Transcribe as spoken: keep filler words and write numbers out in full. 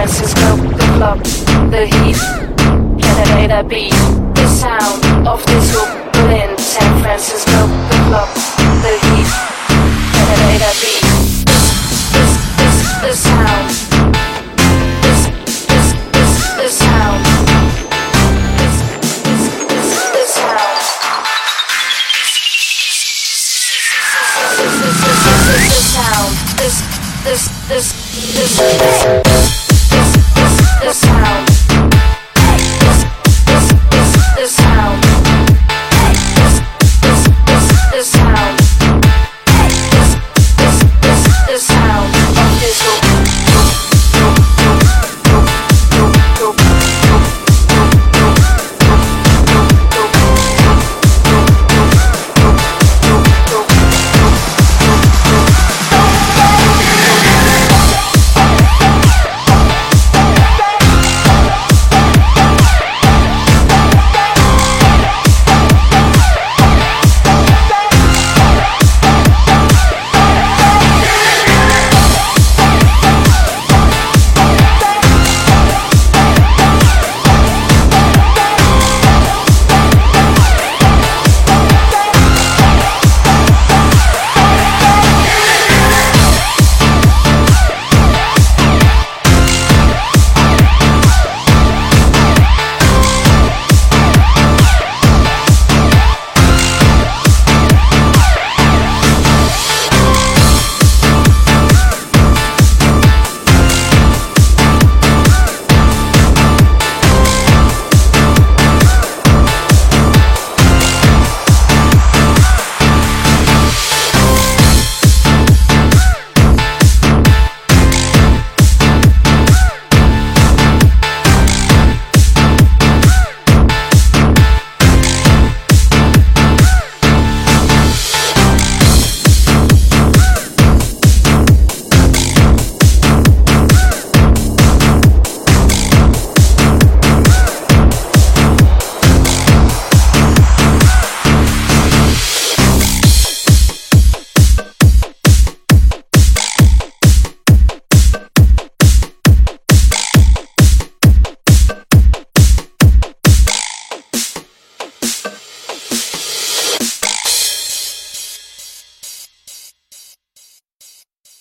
Francisco, the club, the heat, can I beat, the sound of this hoop. Berlin, San Francisco, the club, the heat, can I beat, this, this, this, the sound, this, this, this, the sound, this, this, this, the sound, this, this, this, this, the sound, this, this, this, this, this, this, this, the sound.